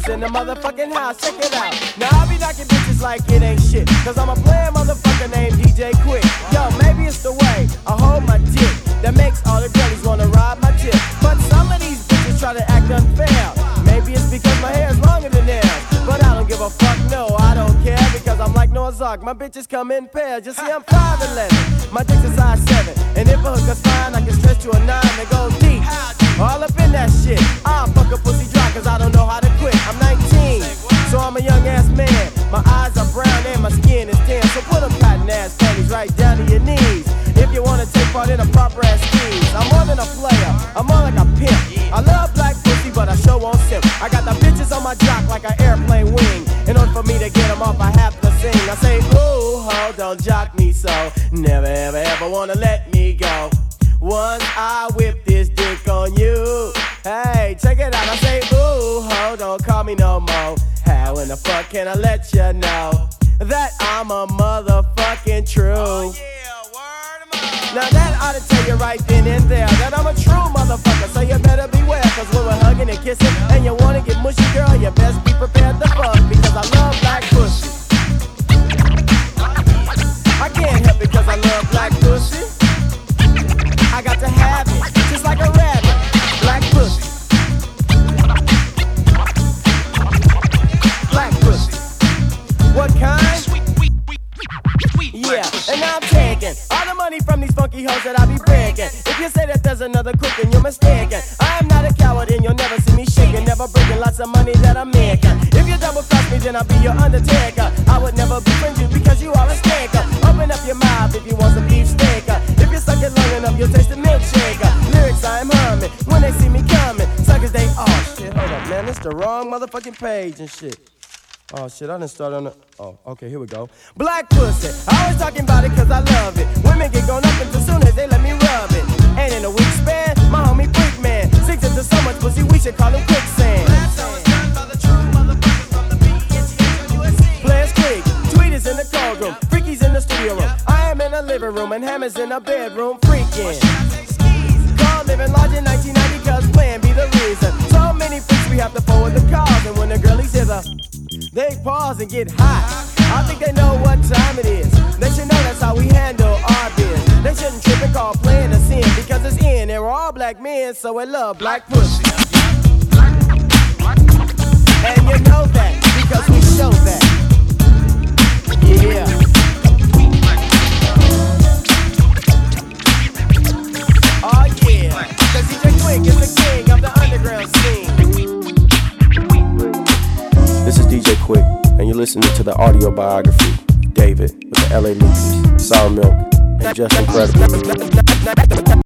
bitches in the motherfucking house. Check it out. Now I be knocking bitches like it ain't shit, cause I'm a player motherfucker named DJ Quick. Yo, maybe it's the way I hold my dick that makes all the girlies wanna ride my tip. But some of these bitches try to act unfair. Maybe it's because my hair is longer than theirs, but I don't give a fuck, no, I don't care, because I'm like Noah's Ark, my bitches come in pairs. You see, I'm 5'11", my dick's a size 7, and if a hooker's fine, I can stretch to a 9 and go deep, all up in that shit. I'll fuck a pussy dry, cause I don't know how to quit. I'm 19, so I'm a young ass man. My eyes are brown and my skin is tan, so put them cotton ass panties right down to your knees if you wanna take part in a proper ass scheme. I'm more than a player, I'm more like a pimp. I love black pussy, but I sure won't simp. I got the bitches on my jock like an airplane wing. In order for me to get them off, I have to sing. I say, ooh, ho, don't jock me so. Never, ever, ever wanna let me go. Once I whip this dick on you. Hey, check it out. I say, ooh, ho, don't call me no more. How in the fuck can I let you know that I'm a motherfucking true? Oh, yeah. Now that ought to tell you right then and there that I'm a true motherfucker, so you better beware. Cause when we're hugging and kissing and you wanna get mushy, girl, you best be prepared to fuck, because I love black pussy. I can't help it cause I love black pussy. I got to have it, just like a rabbit. Black pussy. Black pussy. What kind? Yeah, and now I'm taking all the money from these funky hoes that I be breaking. If you say that there's another crook, then you're mistaken. I am not a coward and you'll never see me shaking, never breaking lots of money that I'm making. If you double cross me, then I'll be your undertaker. I would never befriend you because you are a staker. Open up your mouth if you want some beef steaker. If you suck it long enough, you'll taste the milkshaker. Lyrics I'm humming when they see me coming. Suckers they, oh shit, hold up, man, it's the wrong motherfucking page and shit. Oh shit, I done started on the, oh, okay, here we go. Black pussy, I always talking about it cause I love it. Women get gone up until soon as they let me rub it. And in a week span, my homie Freak Man sinks into so much pussy, we should call him quicksand. That's how it's done by the true motherfuckers from the BNGUSC. Players Creek, Tweeters in the cold room, Freaky's in the studio room. I am in the living room and Hammer's in the bedroom freaking. Car living large in 1990 cause plan be the reason. So many freaks we have to forward the cars, and when the girlies hear the, they pause and get hot. I think they know what time it is. They should know that's how we handle our biz. They shouldn't trip and call playing a sin, because it's in, and we're all black men, so we love black pussy. And you know that, because we show that. Yeah. Oh yeah, cause DJ Quick is the king of the underground scene. This is DJ Quick, and you're listening to the audio biography, David, with the LA Lucas, Sour Milk, and Just Incredible.